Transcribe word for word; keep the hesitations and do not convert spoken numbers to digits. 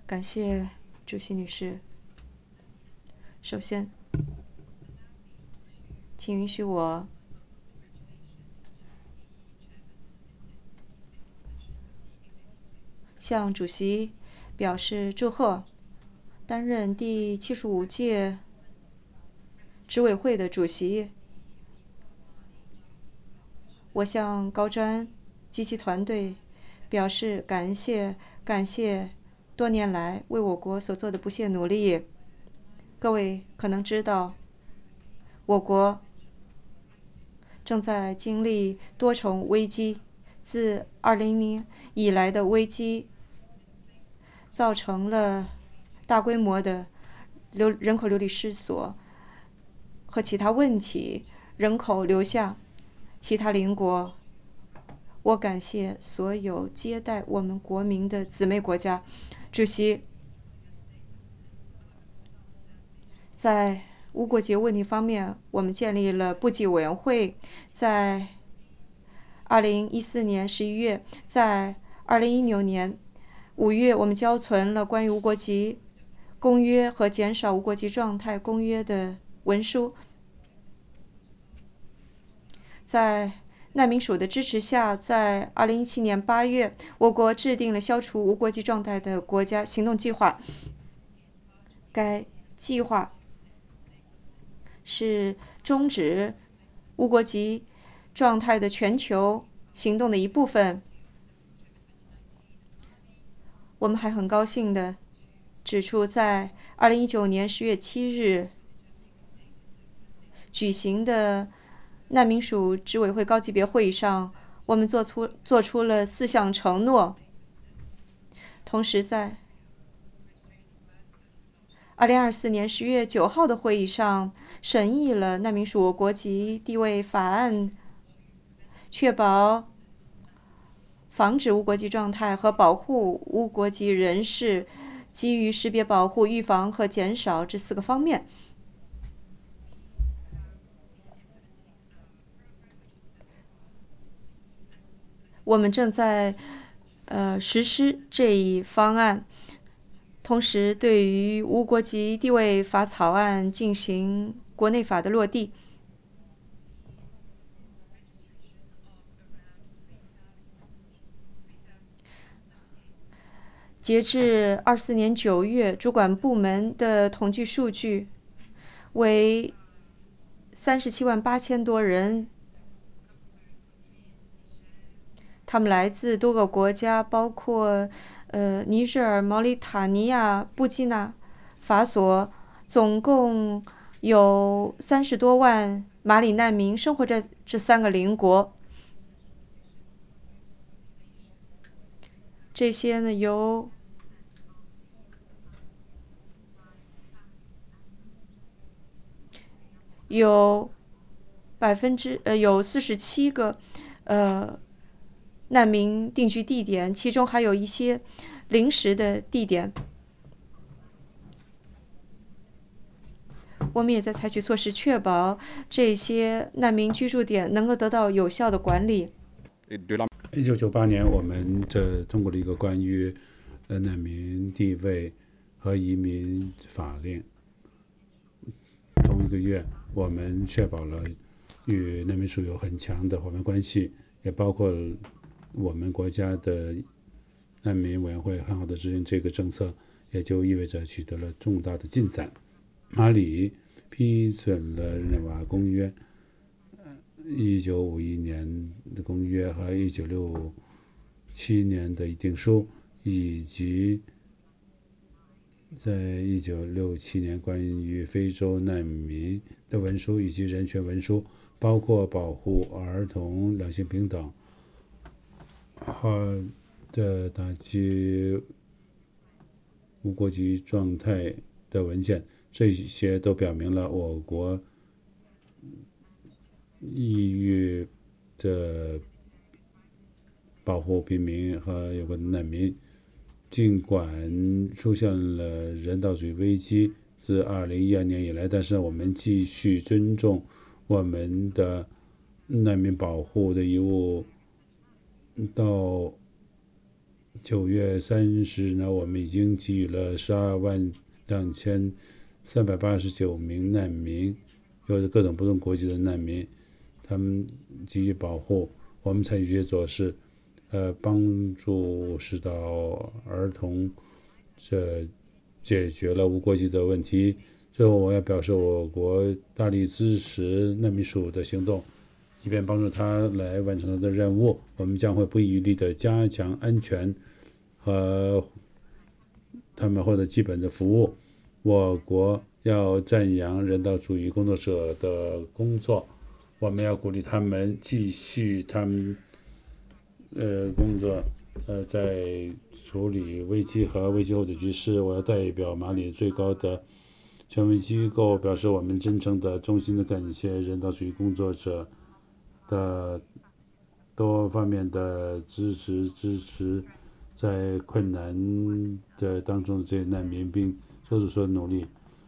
感谢主席女士。首先，请允许我向主席表示祝贺。担任第七十五届执委会的主席，我向高瞻及其团队表示感谢，感谢多年来为我国所做的不懈努力。各位可能知道，我国正在经历多重危机，自二零零零以来的危机造成了大规模的流人口流离失所和其他问题，人口流向其他邻国。我感谢所有接待我们国民的姊妹国家。主席，在无国籍问题方面，我们建立了部级委员会。在二零一四年十一月，在二零一六年五月，我们交存了关于无国籍公约和减少无国籍状态公约的文书。在难民署的支持下，在二零一七年八月，我国制定了消除无国籍状态的国家行动计划。该计划是终止无国籍状态的全球行动的一部分。我们还很高兴地指出，在二零一九年十月七日举行的难民署执委会高级别会议上，我们做出做出了四项承诺。同时，在二零二四年十月九号的会议上，审议了难民署国籍地位法案，确保防止无国籍状态和保护无国籍人士，基于识别、保护、预防和减少这四个方面。我们正在呃实施这一方案，同时对于无国籍地位法草案进行国内法的落地。截至二四年九月，主管部门的统计数据为三十七万八千多人。他们来自多个国家，包括呃尼日尔、毛里塔尼亚、布基纳法索，总共有三十多万马里难民生活在这三个邻国。这些呢，由有百分之呃有四十七个呃难民定居地点，其中还有一些临时的地点。我们也在采取措施，确保这些难民居住点能够得到有效的管理。 一九九八年，我们这通过了一个关于呃难民地位和移民法令。同一个月，我们确保了与难民署有很强的伙伴关系，也包括我们国家的难民委员会很好的执行这个政策，也就意味着取得了重大的进展。马里批准了日内瓦公约，一九五一年的公约和一九六七年的议定书，以及在一九六七年关于非洲难民的文书以及人权文书，包括保护儿童两性平等和的打击无国籍状态的文件，这些都表明了我国意欲的保护平民和有关难民。尽管出现了人道主义危机，自二零一二年以来，但是我们继续尊重我们的难民保护的义务，到九月三十日呢，我们已经给予了十二万两千三百八十九名难民，有着各种不同国籍的难民，他们给予保护。我们采取这些措施，呃，帮助使到儿童，这解决了无国籍的问题。最后，我要表示我国大力支持难民署的行动，以便帮助他来完成他的任务。我们将会不遗余力地加强安全和他们获得基本的服务。我国要赞扬人道主义工作者的工作，我们要鼓励他们继续他们呃工作，呃，在处理危机和危机后的局势。我要代表马里最高的权威机构表示我们真诚的、衷心的感谢人道主义工作者的多方面的支持支持在困难的当中的这些难民，并做出所有努力。